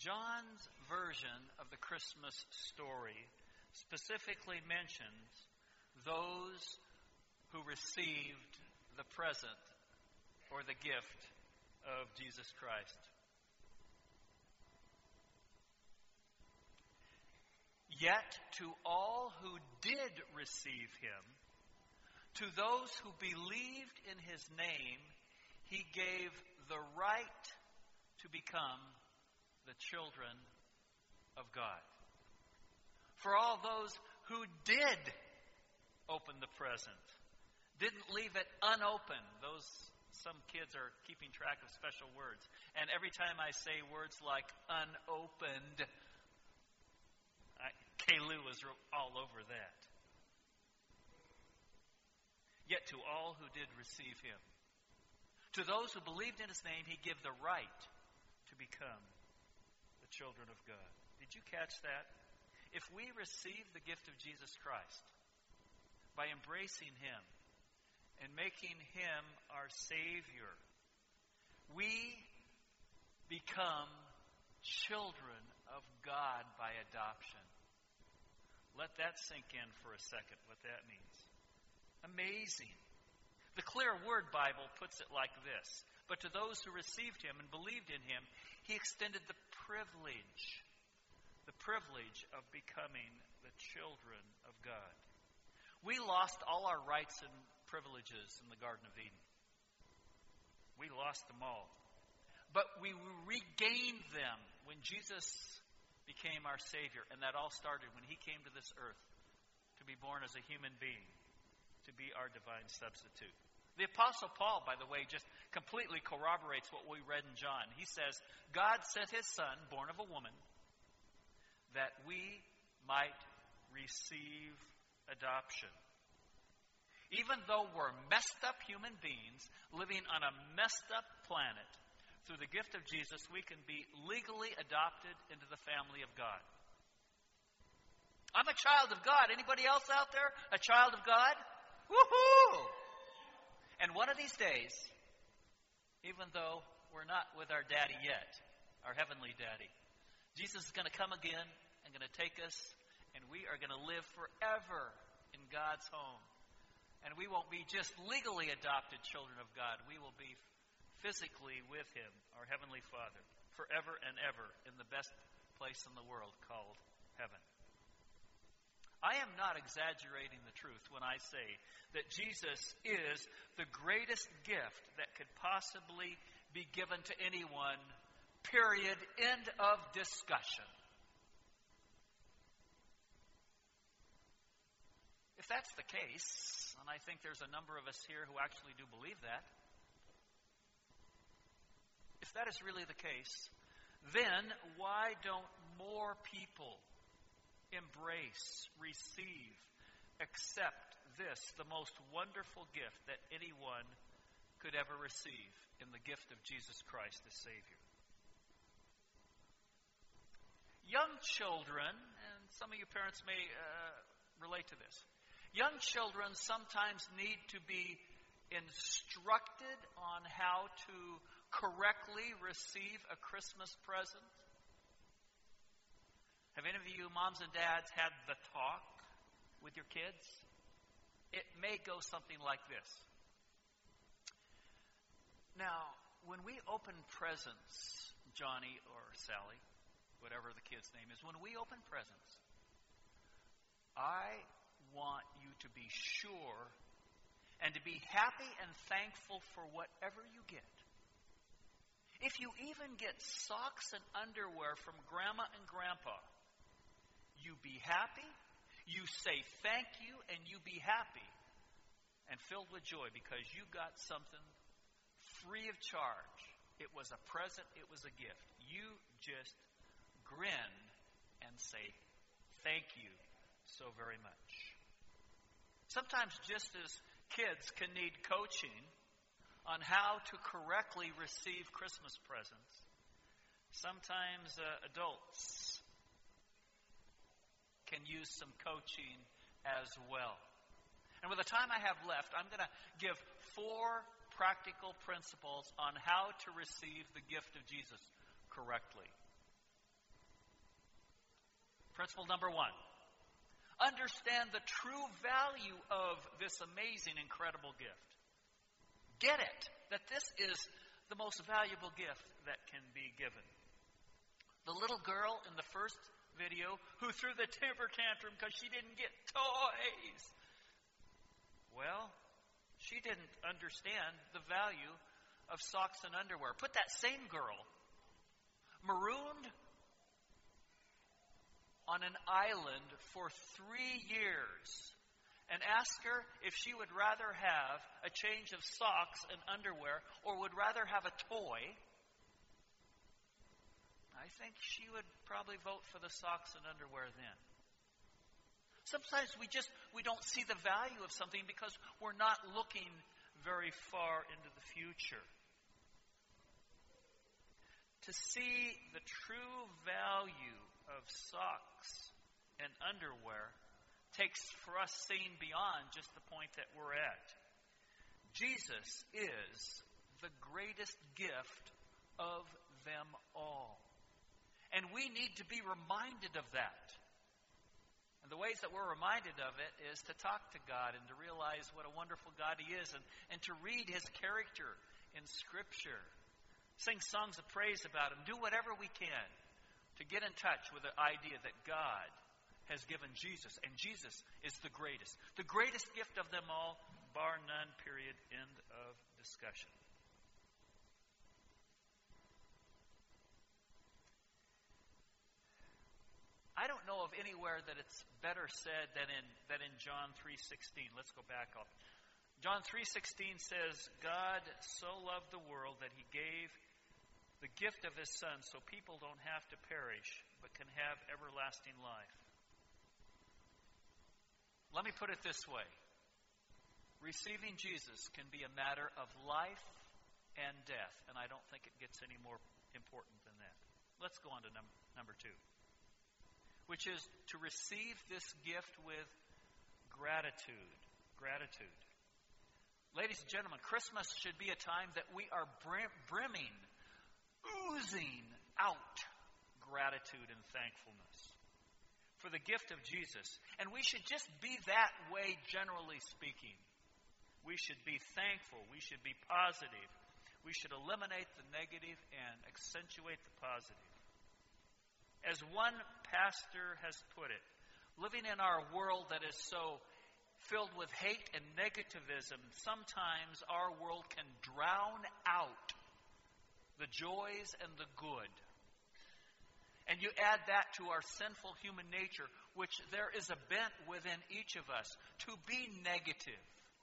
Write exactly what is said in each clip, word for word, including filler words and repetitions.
John's version of the Christmas story specifically mentions those who received the present or the gift of Jesus Christ. Yet to all who did receive him, to those who believed in his name, he gave the right to become the children of God. For all those who did open the present, didn't leave it unopened. Those some kids are keeping track of special words. And every time I say words like unopened, I, Kaylu is all over that. Yet to all who did receive him, to those who believed in his name, he gave the right to become the children of God. Did you catch that? If we receive the gift of Jesus Christ by embracing him and making him our Savior, we become children of God by adoption. Let that sink in for a second, what that means. Amazing. The Clear Word Bible puts it like this: but to those who received him and believed in him, he extended the privilege, the privilege of becoming the children of God. We lost all our rights and privileges in the Garden of Eden. We lost them all. But we regained them when Jesus became our Savior. And that all started when he came to this earth to be born as a human being, to be our divine substitute. The Apostle Paul, by the way, just completely corroborates what we read in John. He says, God sent his Son, born of a woman, that we might receive adoption. Even though we're messed up human beings living on a messed up planet, through the gift of Jesus, we can be legally adopted into the family of God. I'm a child of God. Anybody else out there a child of God? Woohoo! And one of these days, even though we're not with our daddy yet, our heavenly daddy, Jesus is going to come again and going to take us, and we are going to live forever in God's home. And we won't be just legally adopted children of God. We will be physically with him, our heavenly Father, forever and ever in the best place in the world called heaven. I am not exaggerating the truth when I say that Jesus is the greatest gift that could possibly be given to anyone, period, end of discussion. If that's the case, and I think there's a number of us here who actually do believe that, if that is really the case, then why don't more people embrace, receive, accept this, the most wonderful gift that anyone could ever receive in the gift of Jesus Christ as Savior? Young children, and some of you parents may uh, relate to this, young children sometimes need to be instructed on how to correctly receive a Christmas present. Have any of you moms and dads had the talk with your kids? It may go something like this. Now, when we open presents, Johnny or Sally, whatever the kid's name is, when we open presents, I want you to be sure and to be happy and thankful for whatever you get. If you even get socks and underwear from Grandma and Grandpa, you be happy, you say thank you, and you be happy and filled with joy because you got something free of charge. It was a present, it was a gift. You just grin and say thank you so very much. Sometimes just as kids can need coaching on how to correctly receive Christmas presents, sometimes uh, adults can use some coaching as well. And with the time I have left, I'm going to give four practical principles on how to receive the gift of Jesus correctly. Principle number one. Understand the true value of this amazing, incredible gift. Get it, that this is the most valuable gift that can be given. The little girl in the first video who threw the temper tantrum because she didn't get toys. Well, she didn't understand the value of socks and underwear. Put that same girl, marooned on an island for three years, and ask her if she would rather have a change of socks and underwear or would rather have a toy. I think she would probably vote for the socks and underwear then. Sometimes we just, we don't see the value of something because we're not looking very far into the future. To see the true value of socks and underwear takes for us seeing beyond just the point that we're at. Jesus is the greatest gift of them all. And we need to be reminded of that. And the ways that we're reminded of it is to talk to God and to realize what a wonderful God He is, and, and to read His character in Scripture. Sing songs of praise about Him. Do whatever we can to get in touch with the idea that God has given Jesus, and Jesus is the greatest. The greatest gift of them all, bar none, period, end of discussion. I don't know of anywhere that it's better said than in than in John three sixteen. Let's go back up. John three sixteen says, God so loved the world that He gave the gift of His Son so people don't have to perish but can have everlasting life. Let me put it this way. Receiving Jesus can be a matter of life and death, and I don't think it gets any more important than that. Let's go on to num- number two, which is to receive this gift with gratitude. Gratitude. Ladies and gentlemen, Christmas should be a time that we are brim- brimming, oozing out gratitude and thankfulness for the gift of Jesus. And we should just be that way, generally speaking. We should be thankful. We should be positive. We should eliminate the negative and accentuate the positive. As one pastor has put it, living in our world that is so filled with hate and negativism, sometimes our world can drown out the joys and the good. And you add that to our sinful human nature, which there is a bent within each of us to be negative.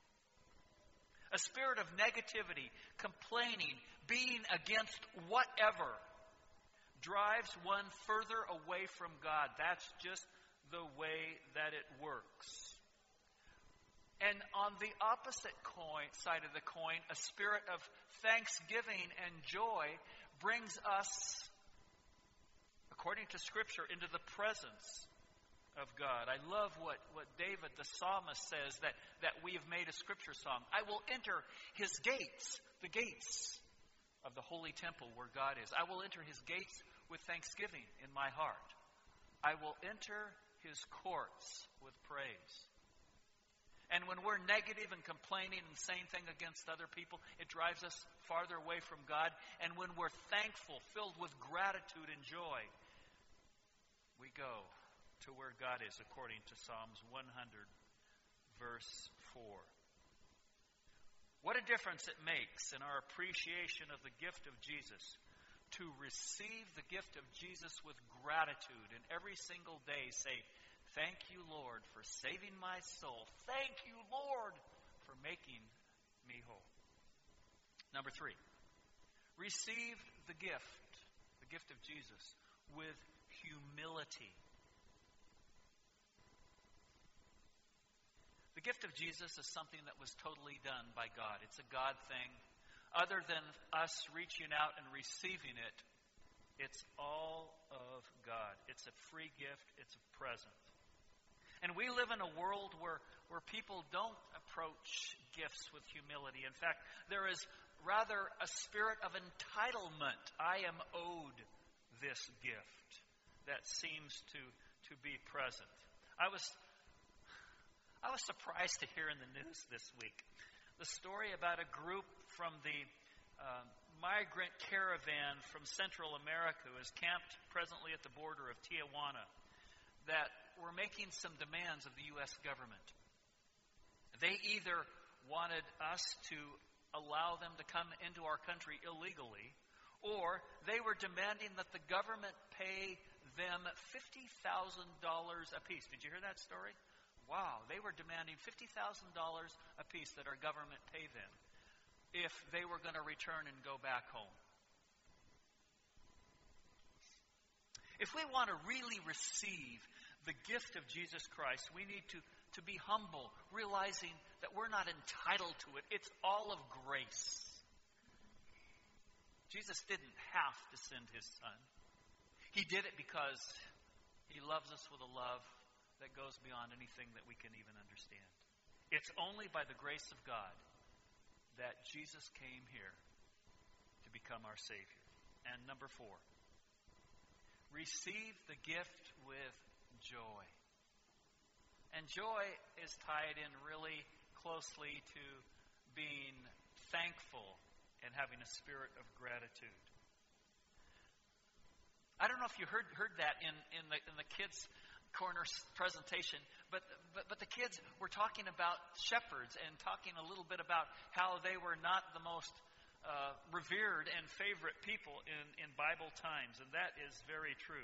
A spirit of negativity, complaining, being against whatever, drives one further away from God. That's just the way that it works. And on the opposite coin, side of the coin, a spirit of thanksgiving and joy brings us, according to Scripture, into the presence of God. I love what, what David the psalmist says, that, that we have made a Scripture song. I will enter His gates, the gates of the holy temple where God is. I will enter His gates with thanksgiving in my heart. I will enter His courts with praise. And when we're negative and complaining and saying things against other people, it drives us farther away from God. And when we're thankful, filled with gratitude and joy, we go to where God is, according to Psalms one hundred, verse four. What a difference it makes in our appreciation of the gift of Jesus to receive the gift of Jesus with gratitude, and every single day say, thank you, Lord, for saving my soul. Thank you, Lord, for making me whole. Number three, receive the gift, the gift of Jesus, with humility. The gift of Jesus is something that was totally done by God. It's a God thing. Other than us reaching out and receiving it, it's all of God. It's a free gift. It's a present. And we live in a world where, where people don't approach gifts with humility. In fact, there is rather a spirit of entitlement. I am owed this gift. that seems to, to be present. I was I was surprised to hear in the news this week the story about a group from the uh, migrant caravan from Central America who is camped presently at the border of Tijuana that were making some demands of the U S government. They either wanted us to allow them to come into our country illegally, or they were demanding that the government pay them fifty thousand dollars apiece. Did you hear that story? Wow, they were demanding fifty thousand dollars apiece that our government pay them if they were going to return and go back home. If we want to really receive the gift of Jesus Christ, we need to, to be humble, realizing that we're not entitled to it. It's all of grace. Jesus didn't have to send his Son. He did it because he loves us with a love that goes beyond anything that we can even understand. It's only by the grace of God that Jesus came here to become our Savior. And number four, receive the gift with joy. And joy is tied in really closely to being thankful and having a spirit of gratitude. I don't know if you heard heard that in, in the in the kids' corner presentation, but, but but the kids were talking about shepherds and talking a little bit about how they were not the most uh, revered and favorite people in, in Bible times, and that is very true.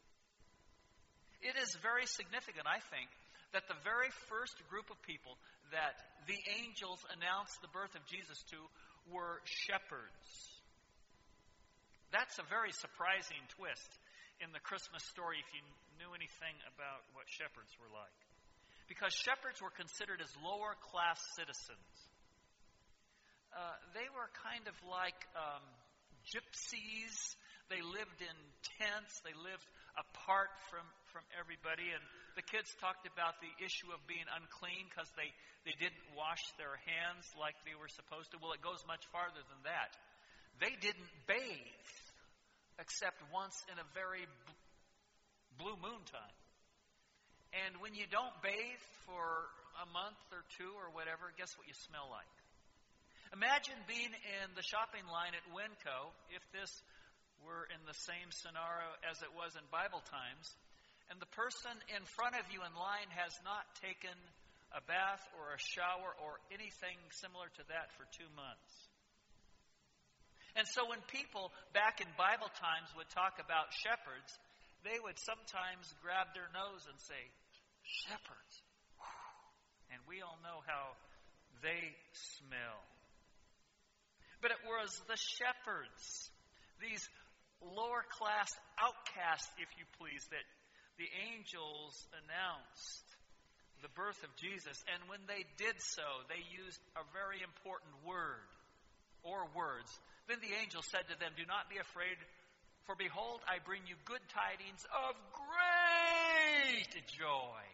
It is very significant, I think, that the very first group of people that the angels announced the birth of Jesus to were shepherds. That's a very surprising twist in the Christmas story if you knew anything about what shepherds were like. Because shepherds were considered as lower class citizens. Uh, they were kind of like um, gypsies. They lived in tents. They lived apart from, from everybody. And the kids talked about the issue of being unclean because they, they didn't wash their hands like they were supposed to. Well, it goes much farther than that. They didn't bathe except once in a very b- blue moon time. And when you don't bathe for a month or two or whatever, guess what you smell like? Imagine being in the shopping line at Winco, if this were in the same scenario as it was in Bible times, and the person in front of you in line has not taken a bath or a shower or anything similar to that for two months. And so when people back in Bible times would talk about shepherds, they would sometimes grab their nose and say, shepherds. And we all know how they smell. But it was the shepherds, these lower class outcasts, if you please, that the angels announced the birth of Jesus. And when they did so, they used a very important word or words. Then the angel said to them, do not be afraid, for behold, I bring you good tidings of great joy.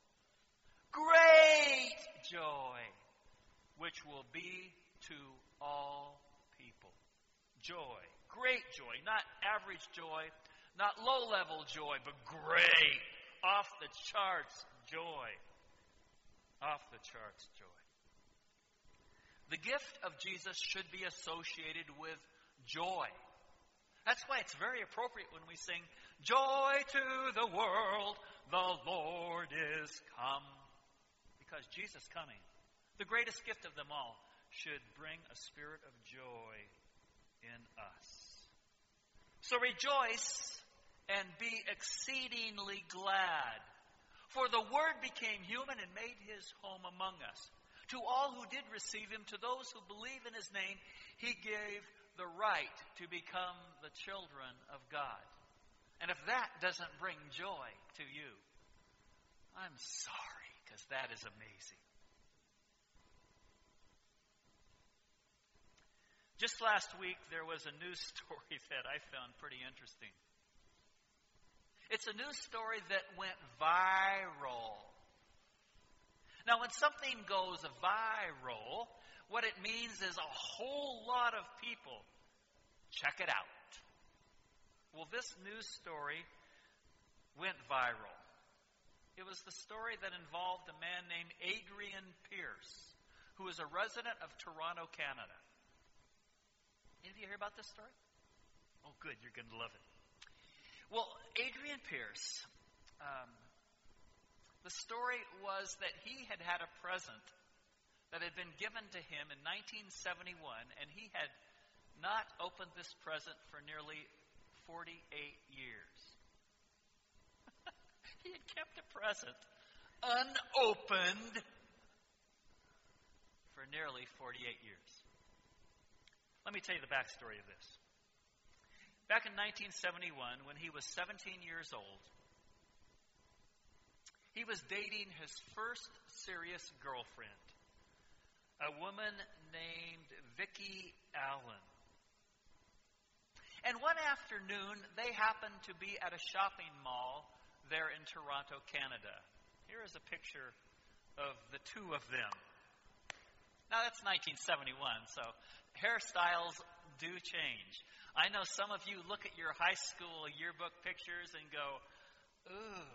Great joy, which will be to all people. Joy, great joy, not average joy, not low-level joy, but great, off the charts joy. Off the charts joy. The gift of Jesus should be associated with joy. That's why it's very appropriate when we sing, joy to the world, the Lord is come. Because Jesus coming, the greatest gift of them all, should bring a spirit of joy in us. So rejoice and be exceedingly glad, for the Word became human and made his home among us. To all who did receive him, to those who believe in his name, he gave the right to become the children of God. And if that doesn't bring joy to you, I'm sorry, because that is amazing. Just last week, there was a news story that I found pretty interesting. It's a news story that went viral. Now, when something goes viral, what it means is a whole lot of people check it out. Well, this news story went viral. It was the story that involved a man named Adrian Pierce, who is a resident of Toronto, Canada. Any of you hear about this story? Oh, good. You're going to love it. Well, Adrian Pierce, um, the story was that he had had a present that had been given to him in nineteen seventy-one, and he had not opened this present for nearly forty-eight years. He had kept a present unopened for nearly forty-eight years. Let me tell you the backstory of this. Back in nineteen seventy-one, when he was seventeen years old, he was dating his first serious girlfriend, a woman named Vicki Allen. And one afternoon, they happened to be at a shopping mall there in Toronto, Canada. Here is a picture of the two of them. Now, that's nineteen seventy-one, so hairstyles do change. I know some of you look at your high school yearbook pictures and go, ooh.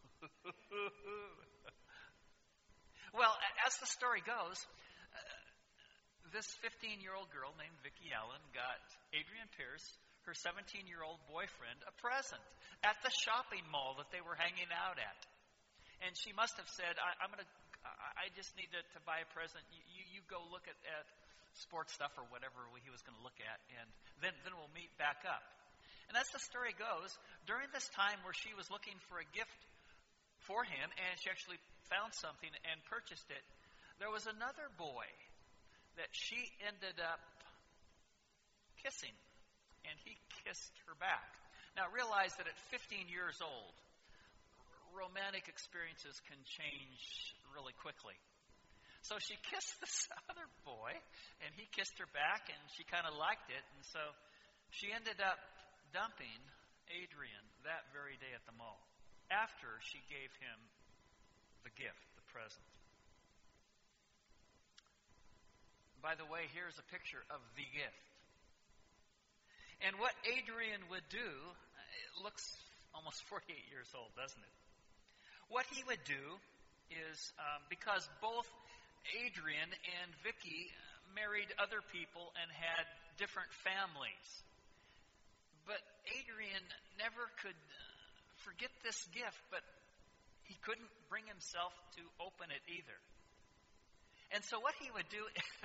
Well, as the story goes, uh, this fifteen-year-old girl named Vicki Allen got Adrian Pierce, her seventeen-year-old boyfriend, a present at the shopping mall that they were hanging out at. And she must have said, I, I'm going to, I just need to, to buy a present. You, you, you go look at, at sports stuff or whatever he was going to look at, and then, then we'll meet back up. And as the story goes, during this time where she was looking for a gift for him, and she actually found something and purchased it, there was another boy that she ended up kissing, and he kissed her back. Now, realize that at fifteen years old, romantic experiences can change really quickly. So she kissed this other boy, and he kissed her back, and she kind of liked it, and so she ended up dumping Adrian that very day at the mall, after she gave him the gift, the present. By the way, here's a picture of the gift. And what Adrian would do, it looks almost forty-eight years old, doesn't it? What he would do is, um, because both Adrian and Vicki married other people and had different families, but Adrian never could forget this gift, but he couldn't bring himself to open it either. And so what he would do,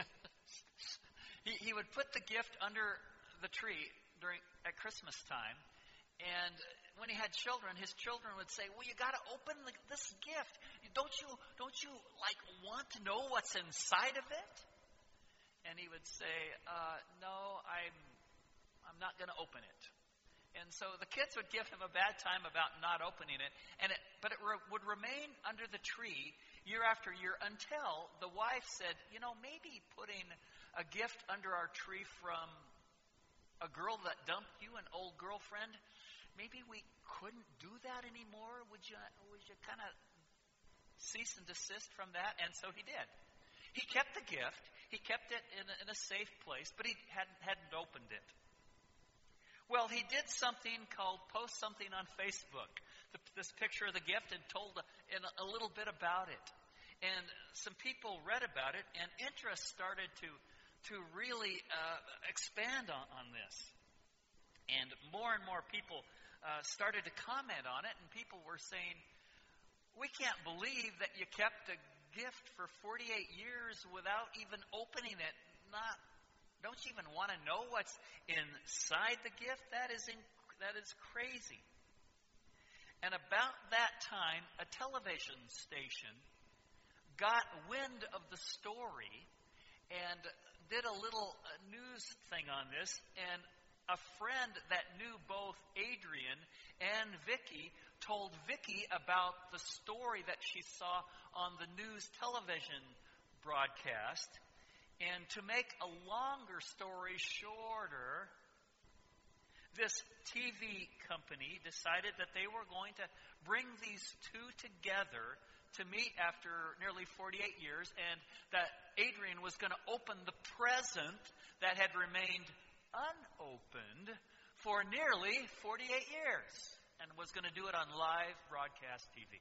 he, he would put the gift under the tree during at Christmas time, and when he had children, his children would say, "Well, you got to open the, this gift. Don't you, don't you like want to know what's inside of it?" And he would say, uh, "No, I'm, I'm not going to open it." And so the kids would give him a bad time about not opening it, and it, but it re- would remain under the tree year after year until the wife said, "You know, maybe putting a gift under our tree from a girl that dumped you, an old girlfriend, maybe we couldn't do that anymore. Would you, would you kind of cease and desist from that?" And so he did. He kept the gift. He kept it in a, in a safe place, but he hadn't, hadn't opened it. Well, he did something called post something on Facebook, the, this picture of the gift, and told a, in a, a little bit about it. And some people read about it, and interest started to to really uh, expand on, on this. And more and more people uh, started to comment on it, and people were saying, "We can't believe that you kept a gift for forty-eight years without even opening it. Not, don't you even want to know what's inside the gift? That is in, that is crazy." And about that time, a television station got wind of the story and did a little uh, news thing on this, and a friend that knew both Adrian and Vicki told Vicki about the story that she saw on the news television broadcast. And to make a longer story shorter, this T V company decided that they were going to bring these two together to meet after nearly forty-eight years, and that Adrian was going to open the present that had remained unopened for nearly forty-eight years. and was going to do it on live broadcast T V.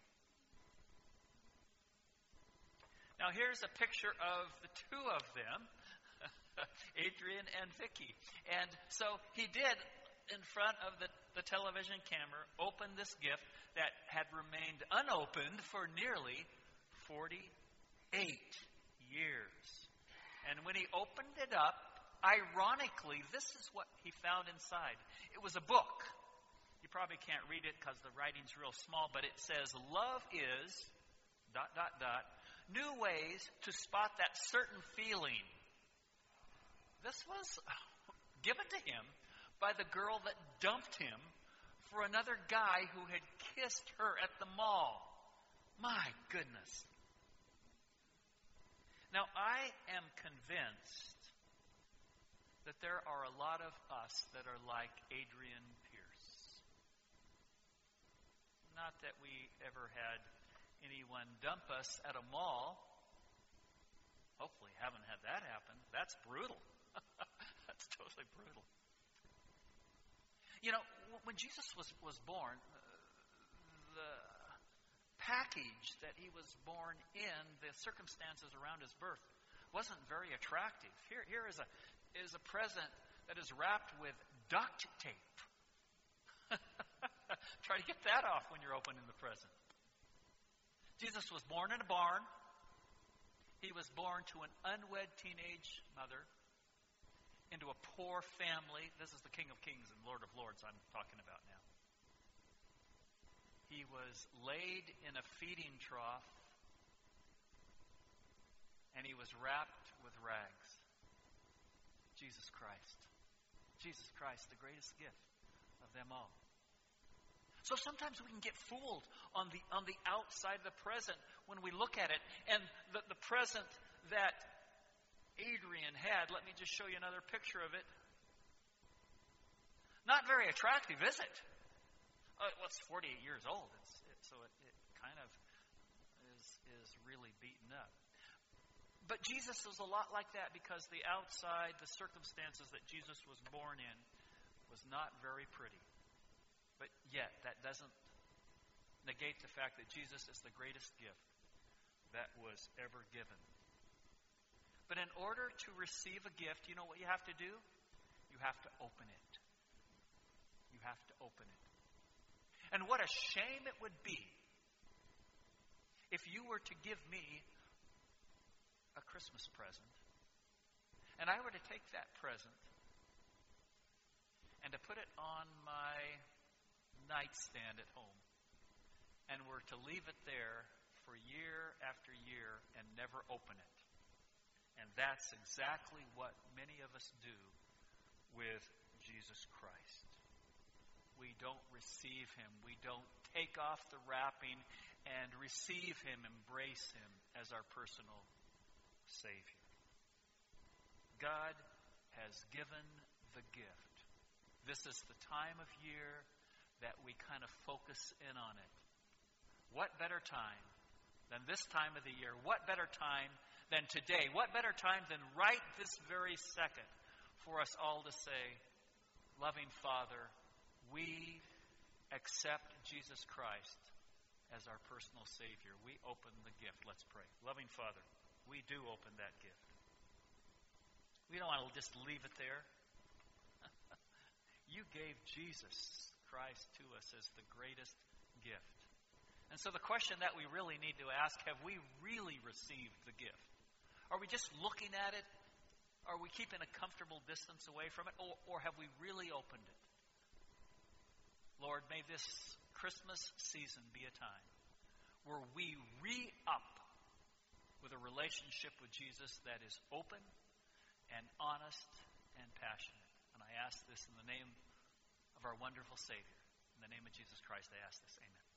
Now here's a picture of the two of them, Adrian and Vicky. And so he did, in front of the, the television camera, open this gift that had remained unopened for nearly forty-eight years. And when he opened it up, ironically, this is what he found inside. It was a book. You probably can't read it because the writing's real small, but it says, "Love is, dot, dot, dot, new ways to spot that certain feeling." This was given to him by the girl that dumped him for another guy who had kissed her at the mall. My goodness. Now, I am convinced that there are a lot of us that are like Adrian Pierce. Not that we ever had anyone dump us at a mall. Hopefully haven't had that happen. That's brutal. That's totally brutal. You know, when Jesus was, was born, the package that he was born in, the circumstances around his birth, wasn't very attractive. Here, here is a is a present that is wrapped with duct tape. Try to get that off when you're opening the present. Jesus was born in a barn. He was born to an unwed teenage mother into a poor family. This is the King of Kings and Lord of Lords I'm talking about now. He was laid in a feeding trough, and he was wrapped with rags. Jesus Christ. Jesus Christ, the greatest gift of them all. So sometimes we can get fooled on the on the outside of the present when we look at it. And the, the present that Adrian had, let me just show you another picture of it. Not very attractive, is it? Uh, well, it's forty-eight years old, it's, it, so it, it kind of is is really beaten up. But Jesus was a lot like that because the outside, the circumstances that Jesus was born in, was not very pretty. But yet, that doesn't negate the fact that Jesus is the greatest gift that was ever given. But in order to receive a gift, you know what you have to do? You have to open it. You have to open it. And what a shame it would be if you were to give me a Christmas present, and I were to take that present and to put it on my nightstand at home, and were to leave it there for year after year and never open it. And that's exactly what many of us do with Jesus Christ. We don't receive him. We don't take off the wrapping and receive him, embrace him as our personal Savior. God has given the gift. This is the time of year that we kind of focus in on it. What better time than this time of the year? What better time than today? What better time than right this very second for us all to say, loving Father, we accept Jesus Christ as our personal Savior. We open the gift. Let's pray. Loving Father, we do open that gift. We don't want to just leave it there. You gave Jesus Christ to us as the greatest gift. And so the question that we really need to ask, have we really received the gift? Are we just looking at it? Are we keeping a comfortable distance away from it? Or, or have we really opened it? Lord, may this Christmas season be a time where we re-up with a relationship with Jesus that is open and honest and passionate. And I ask this in the name of our wonderful Savior. In the name of Jesus Christ, I ask this. Amen.